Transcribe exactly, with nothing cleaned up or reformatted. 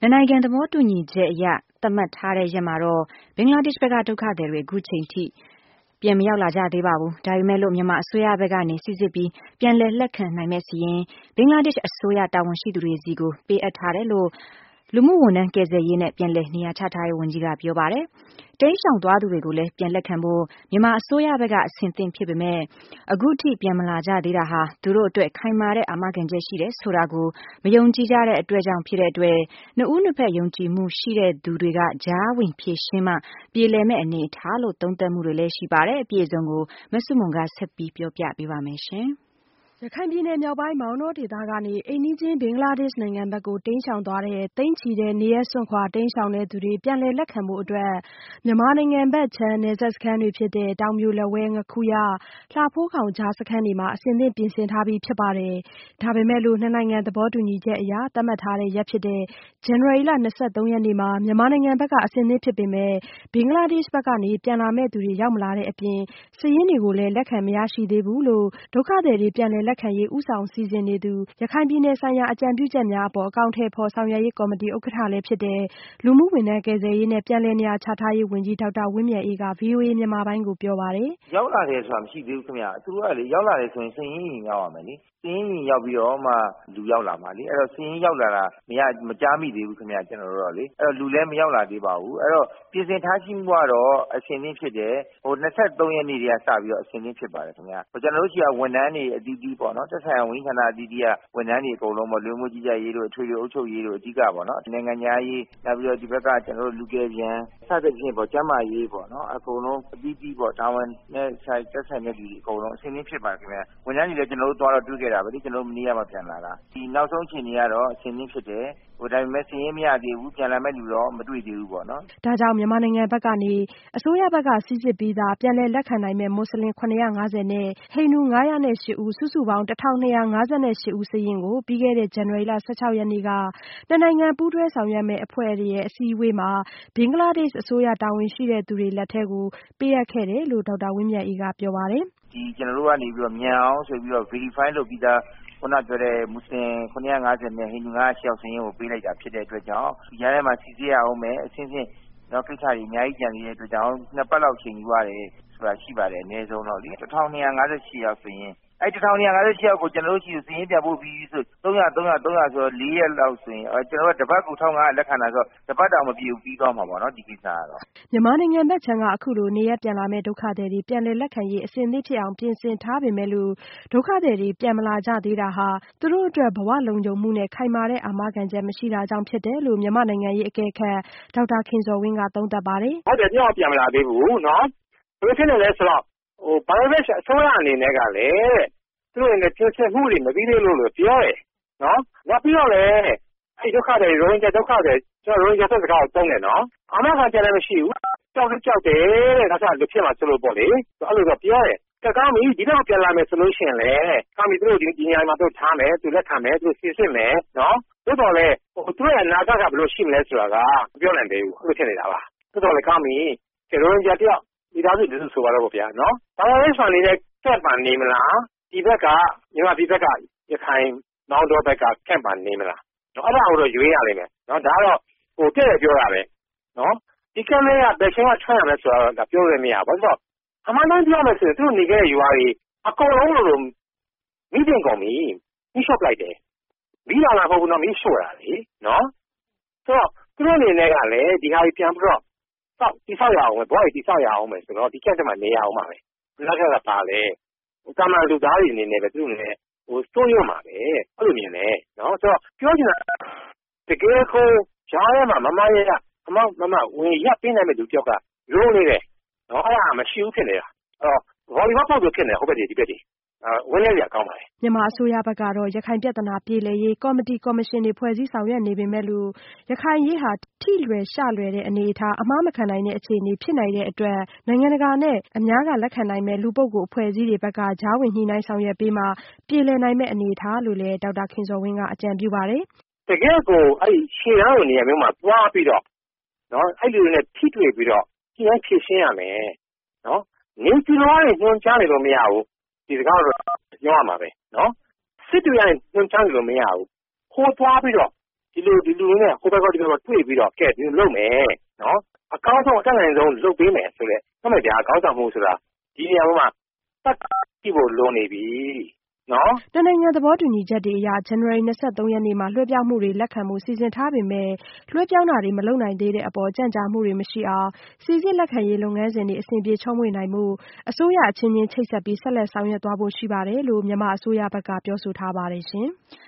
နိုင်ငံသဘောတူညီချက်အရသတ်မှတ်ထားတဲ့ရက်မှာတော့ဘင်္ဂလားဒေ့ရှ်ဘက်ကဒုက္ခသည်တွေအခုချိန်ထိပြန်မရောက်လာကြသေးပါဘူး။ဒါပေမဲ့လို့မြန်မာအစိုးရဘက်ကနေစစ်စစ်ပြီးပြန်လည်လက်ခံနိုင်မဲ့စီရင်ဘင်္ဂလားဒေ့ရှ်အစိုးရတာဝန်ရှိသူတွေစီကိုပေးအပ်ထားတယ်လို့လူမှုဝန်ထမ်းကယ်ဆယ်ရေးနဲ့ပြန်လည်နေရာချထားရေးဝန်ကြီးကပြောပါတယ်။တိမ်းရှောင်သွားသူတွေကိုလည်းပြန်လက်ခံဖို့မြန်မာအစိုးရဘက်ကအဆင်သင့်ဖြစ်ပေမဲ့အခုထိပြန်မလာကြသေးတာဟာသူတို့အတွက်ခိုင်မာတဲ့အာမခံချက်ရှိတယ်ဆိုတာကိုမယုံကြည်ကြတဲ့အတွက်ကြောင့်ဖြစ်တဲ့အတွက်နှစ်ဦးနှစ်ဖက်ယုံကြည်မှုရှိတဲ့သူတွေကကြားဝင်ဖြေရှင်းမှပြေလည်မဲ့အနေအထားလို့သုံးသပ်မှုတွေလည်းရှိပါတယ်။အပြည့်အစုံကိုမဆုမွန်ကဆက်ပြီးပြောပြပေးပါမယ်ရှင်။ရခိုင်ပြည်နယ်မြောက်ပိုင်းမောင်တောဒေသကနေအိမ်နီးချင်းဘင်္ဂလားဒေ့ရှ်နိုင်ငံဘက်ကိုတိမ်းရှောင်သွားတဲ့သိန်းချီတဲ့နေရပ်စွန့်ခွာတိမ်းရှောင်တဲ့သူတွေပြန်လည်လက်ခံဖို့အတွက်မြန်မာနိုင်ငံဘက်ခြမ်းနယ်စပ်စခန်းတွေဖြစ်တဲ့တောင်ပြိုလက်ဝဲငခူရလှဖိုးခေါင်ကြားစခန်းတွေမှာအဆင်သင့်ပြင်ဆင်ထားပြီးဖြစ်ပါတယ်။ဒါပေမဲ့လို့နှစ်နိုင်ငံသဘောတူညီချက်အရသတ်မှတ်ထားတဲ့ရက်ဖြစ်တဲ့ဇန်နဝါရီလ၂၃ရက်နေ့မှာမြန်မာနိုင်ငံဘက်ကအဆင်သင့်ဖြစ်ပေမဲ့ဘင်္ဂလားဒေ့ရှ်ဘက်ကနေပြန်လာမဲ့သူတွေရောက်မလာတဲ့အပြင်စာရင်းတွေကိုလည်းလက်ခံမရရှိသေးဘူးလို့ဒုက္ခသည်တွေပြန်လည်လက်ခံရေးဦးဆောင်စီစဉ်နေသူရခိုင်ပြည်နယ်ဆိုင်ရာအကြံပြုချက်များအပေါ်အကောင့်ထဲပေါ်ဆောင်ရွက်ရေးကော်မတီဥက္ကဋ္ဌလည်းဖြစ်တဲ့လူမှုဝန်ထမ်းကယ်ဆယ်ရေးနဲ့ပြန်လည်နေရာချထားရေးဝန်ကြီးဒေါက်တာဝင်းမြတ်အေးက ဗီအိုအေမြန်မာပိုင်းကိုပြောပါတယ်။ရောက်လာတယ်ဆိုတာမရှိသေးဘူးခင်ဗျ။သူတို့ကလေရောက်လာတယ်ဆိုရင်စည်ရင်းရင်ရောက်ရမယ်လေ။စည်ရင်းရင်ရောက်ပြီးတော့မှလူရောက်လာမှာလေ။အဲ့တော့စည်ရင်းရောက်လာတာမရမကြားမိသေးဘူးခင်ဗျကျွန်တော်တို့တော့လေ။အဲ့တော့လူလည်းမရောက်လာသေးပါဘူး။အဲ့တော့ပြင်ဆင်ထားရှိမှုကတော့အဆင်သင့်ဖြစ်တယ်။ဟို၂၃ရက်နေ့တည်းကစပြီးတော့အဆင်သင့်ဖြစ်ပါတယ်ခင်ဗျ။ဟိုကျွန်တော်တို့ရှိကဝန်ထမ်းတွေအသီးသီးပေါ့နော်။သက်ဆိုင်ရာဝန်ကြီးဌာနအသီးသီးကဝန်ထမ်းတွေအကုန်လုံးပေါ့လူမှုကြီးကြပ်ရေးတို့အထွေထွေအုပ်ချုပ်ရေးတို့အဓိကပေါ့နော်။နိုင်ငံသားရေးနောက်ပြီးတော့ဒီဘက်ကကျွန်တော်တို့လူကယ်ပြန်စသဖြင့်ပေါ့ကျန်းမာရေးပေါ့နော်အကုန်လုံးအသီးသီးပေါ့တာဝန်နဲ့ဆိုင်သက်ဆိုင်တဲ့လူတွေအကုန်လုံးအဆင်သင့်ဖြစ်ပါခင်ဗျ။ဝန်ထမ်းတွေလည်းကျွန်တော်တို့သွားတော့တွေ့ခဲ့တာပဲဒီကျွန်တော်တို့မနေ့ကမှပြန်လာတာ။ဒီနောက်ဆုံးချိန်တွေကတော့အဆင်သင့်ဖြစ်တယ်။ဟိုဒါပေမဲ့စည်ရင်းမရသေးဘူးပြန်လာမဲ့လူတော့မတွေ့သေးဘူးပေါ့နော်။ဒါကြောင့်မြန်မာနိုင်ငံဘက်ကနေအစိုးရဘက်ကစီစစ်ပြီးသားပြန်လည်လက်ခံနိုင်မဲ့မွတ်စလင်ခုနှစ်ရာ၅ဆယ်နဲ့ဟိန္ဒူ၅၀၈ဦးစုစုပေါင်းတစ်ထောင်နှစ်ရာ၅၈ဦးစာရင်းကိုပြီးခဲ့တဲ့ဇန်နဝါရီလ၁၆ရက်နေ့ကနှစ်နိုင်ငံပူးတွဲဆောင်ရွက်မဲ့အဖွဲ့ရဲ့အစည်းအဝေးမှာဘင်္ဂလားဒေ့ရှ်အစိုးရတာဝန်ရှိတဲ့သူတွေလက်ထဲကိုပေးအပ်ခဲ့တယ်လို့ဒေါက်တာဝင်းမြတ်အေးကပြောပါတယ်။ဒီကျွန်တော်တို့ကနေပြီးတော့မြန်အောင်ဆိုပြီးတော့ verify လုပ်ပြီးသားခုနပြောတဲ့မွတ်စလင်ခုနှစ်ရာ၅ဆယ်နဲ့ဟိန္ဒူ၅၀၈ယောက်စာရင်းကိုပေးလိုက်တာဖြစ်တဲ့အတွက်ကြောင့်ဒီကြားထဲမှာစီစစ်ရအောင်မယ်အချင်းချင်းတော့ကိစ္စတွေအများကြီးကြံနေတဲ့အတွက်ကြောင့်နှစ်ပတ်လောက်ချိန်ယူရတယ်ဆိုတာရှိပါတယ်အနည်းဆုံးတော့လေတစ်ထောင်နှစ်ရာ၅၈ယောက်ဆိုရင်အဲ့တစ်ထောင်နှစ်ရာ၅၈ယောက်ကိုကျွန်တော်တို့ရှိစီရင်ပြဖို့ပြီးဆိုသုံးရာသုံးရာသုံးရာဆိုတော့လေးရက်လောက်ဆိုရင်ကျွန်တော်တို့တပတ်ကိုတစ်ထောင်ငါးရာလက်ခံတာဆိုတော့တပတ်တောင်မပြည့်ဘူးပြီးသွားမှာပေါ့နော်ဒီကိစ္စကတော့မြန်မာနိုင်ငံဘက်ခြမ်းကအခုလိုနေရပြန်လာမဲ့ဒုက္ခသည်တွေပြန်လည်လက်ခံရေးအစဉ်သင့်ဖြစ်အောင်ပြင်ဆင်ထားပေမဲ့လို့ဒုက္ခသည်တွေပြန်မလာကြသေးတာဟာသူတို့အတွက်ဘဝလုံခြုံမှုနဲ့ခိုင်မာတဲ့အာမခံချက်မရှိတာကြောင့်ဖြစ်တယ်လို့မြန်မာနိုင်ငံရေးအကဲခတ်ဒေါက်တာခင်ဇော်ဝင်းကသုံးသပ်ပါတယ်ဟုတ်တယ်ပြောပြန်မလာသေးဘူးနော်ဘယ်လိုဖြစ်နေလဲဆိုတော့ဟိုဘင်္ဂလားဒေ့ရှ်အစိုးရအနေနဲ့ကလည်းသူတို့ရဲ့ပြင်ဆင်မှုတွေမပြီးသေးလို့လို့ပြောတယ်နော်နောက်ပြီးတော့လည်းအဲ့ဒုက္ခတွေရိုဟင်ဂျာဒုက္ခတွေကျွန်တော်ရိုဟင်ဂျာစကားကိုသုံးတယ်နော်အာမခံချက်လည်းမရှိဘူးကြောက်လည်းကြောက်တယ်တဲ့ဒါဆိုလူဖြစ်မှာဆိုလို့ပေါ့လေအဲ့လိုတော့ပြောတယ်ကကောင်းပြီဒီတော့ပြန်လာမယ်ဆိုလို့ရှိရင်လေကောင်းပြီသူတို့ဒီဒီညမှာတို့ထားမယ်သူလက်ခံမယ်သူစီစစ်မယ်နော်တိုးတော်လေဟိုသူတို့ရဲ့နာဂတ်ကဘယ်လိုရှိမလဲဆိုတာကမပြောနိုင်သေးဘူးအဲ့လိုဖြစ်နေတာပါတိုးတော်လေကောင်းပြီရိုဟင်ဂျာတယောက်ဒီသားစုလူဆိုပါတော့ဗျာနော်ဘာလို့လဲဆိုတော့နေတဲ့ကက်ပန်နေမလားဒီဘက်ကမြန်မာဒီဘက်ကရခိုင်နောင်တော်ဘက်ကကက်ပန်နေမလားနော်အဲ့ဒါကိုတော့ရွေးရလိမ့်မယ်နော်ဒါကတော့ဟိုတဲ့ပြောတာပဲနော်ဒီကနေ့ကဘယ်ချိန်ကထွက်ရမလဲဆိုတော့ဒါပြောရမရဘူးဆိုတော့အမှန်တမ်းပြောမယ်ဆိုရင်သူတို့နေခဲ့တဲ့ယူဝါတွေအကုန်လုံးလို့မိတင်ကုန်ပြီမိရှော့ပလိုက်တယ်မိလာလာမဟုတ်ဘူးနော်မိရှို့တာလေနော်ဆိုတော့သူတို့အနေနဲ့ကလည်းဒီဟာကြီးပြန်ပြီးတော့စောက်တိဆောက်ရအောင်ပဲဘောကြီးတိဆောက်ရအောင်ပဲဆိုတော့ဒီကက်တမှာနေရအောင်ပါပဲလက်ကကပါလေကာမန်လူသားတွေအနေနဲ့ပဲသူတို့လည်းဟိုစိုးရွံ့ပါပဲအဲ့လိုမြင်လေနော်ဆိုတော့ပြောချင်တာတကယ်ကိုဂျားရဲမှာမမရဲကအမောက်မမဝင်ရပ်ပေးနိုင်မဲ့လူတယောက်ကလုံးနေတယ်နော်အဲ့ဒါမရှိဘူးဖြစ်နေတာအဲ့တော့ဗော်လီဘောပုံစံဖြစ်နေဟိုဘက်ဒီဒီဘက်ဒီဝင်းလဲရကောင်းပါလေမြန်မာအစိုးရဘက်ကတော့ရခိုင်ပြည်ထနာပြည်လေရေးကော်မတီကော်မရှင်တွေဖွဲ့စည်းဆောင်ရွက်နေပေမဲ့လို့ရခိုင်ရေးဟာထိလွယ်ရှလွယ်တဲ့အနေအထားအမှားမခံနိုင်တဲ့အခြေအနေဖြစ်နိုင်တဲ့အတွက်နိုင်ငံတကာနဲ့အများကလက်ခံနိုင်မဲ့လူပုဂ္ဂိုလ်အဖွဲ့အစည်းတွေဘက်ကကြားဝင်ညှိနှိုင်းဆောင်ရွက်ပေးမှပြည်လည်နိုင်မဲ့အနေအထားလို့လည်းဒေါက်တာခင်ဇော်ဝင်းကအကြံပြုပါတယ်တကယ်ကိုအဲ့ရှေ့ရောနေရာမျိုးမှာတွားပြီးတော့နော်အဲ့လူတွေနဲ့ထိတွေ့ပြီးတော့ကြည့်ရင်ဖြည့်ရှင်းရမယ်နော်နေပြည်တော်ကနေညွှန်ကြားနေလို့မရဘူးဒီစကားတော့ပြောရမှာပဲနော်စစ်တွေကနေညွှန်ကြားနေလို့မရဘူးခိုးသွားပြီးတော့ဒီလိုဒီလူတွေနဲ့ဟိုဘက်ကဒီဘက်ကတွေ့ပြီးတော့ကဲဒီလိုလုပ်မယ်နော်အကောင်းဆုံးအတတ်နိုင်ဆုံးလုပ်ပေးမယ်ဆိုတဲ့မှတ်မှတ်ပြကောင်းဆောင်မှုဆိုတာဒီနေရာမှာတတ်ကြည့်ဖို့လိုနေပြီနော်တနိုင်ငံသဘောတူညီချက်တွေအရ ဇန်နဝါရီလ ၂၃ ရက်နေ့မှာလွှဲပြောင်းမှုတွေလက်ခံမှုစီစဉ်ထားပေမဲ့လွှဲပြောင်းတာတွေမလုပ်နိုင်သေးတဲ့အပေါ်ကြန့်ကြာမှုတွေမရှိအောင်စီစစ်လက်ခံရေးလုပ်ငန်းစဉ်တွေအဆင်ပြေချောမွေ့နိုင်မှုအစိုးရအချင်းချင်းချိတ်ဆက်ပြီးဆက်လက်ဆောင်ရွက်သွားဖို့ရှိပါတယ်လို့မြန်မာအစိုးရဘက်ကပြောဆိုထားပါတယ်ရှင်။